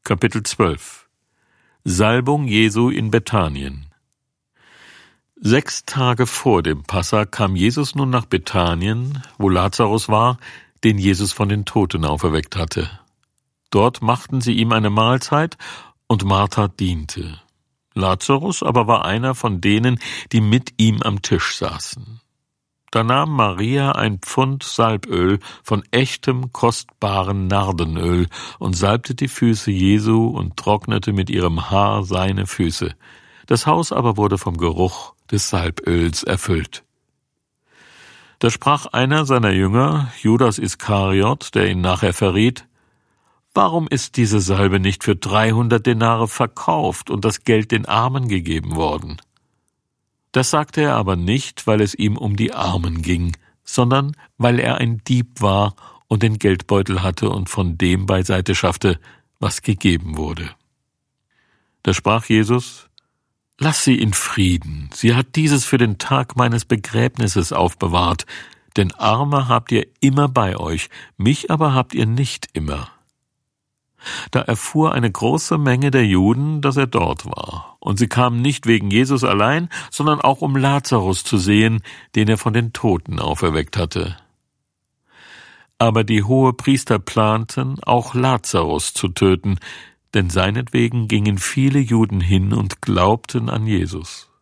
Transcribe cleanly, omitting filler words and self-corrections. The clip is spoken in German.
Kapitel 12 Salbung Jesu in Bethanien. 6 Tage vor dem Passa kam Jesus nun nach Bethanien, wo Lazarus war, den Jesus von den Toten auferweckt hatte. Dort machten sie ihm eine Mahlzeit, und Martha diente. Lazarus aber war einer von denen, die mit ihm am Tisch saßen. Da nahm Maria ein Pfund Salböl von echtem, kostbaren Nardenöl und salbte die Füße Jesu und trocknete mit ihrem Haar seine Füße. Das Haus aber wurde vom Geruch des Salböls erfüllt. Da sprach einer seiner Jünger, Judas Iskariot, der ihn nachher verriet: Warum ist diese Salbe nicht für 300 Denare verkauft und das Geld den Armen gegeben worden? Das sagte er aber nicht, weil es ihm um die Armen ging, sondern weil er ein Dieb war und den Geldbeutel hatte und von dem beiseite schaffte, was gegeben wurde. Da sprach Jesus: Lass sie in Frieden, sie hat dieses für den Tag meines Begräbnisses aufbewahrt, denn Arme habt ihr immer bei euch, mich aber habt ihr nicht immer. Da erfuhr eine große Menge der Juden, dass er dort war, und sie kamen nicht wegen Jesus allein, sondern auch um Lazarus zu sehen, den er von den Toten auferweckt hatte. Aber die Hohepriester planten, auch Lazarus zu töten, denn seinetwegen gingen viele Juden hin und glaubten an Jesus.